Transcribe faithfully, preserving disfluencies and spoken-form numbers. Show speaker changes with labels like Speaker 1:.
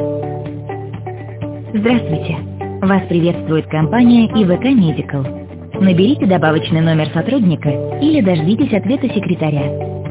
Speaker 1: Здравствуйте! Вас приветствует компания и вэ ка Medical. Наберите добавочный номер сотрудника или дождитесь ответа секретаря.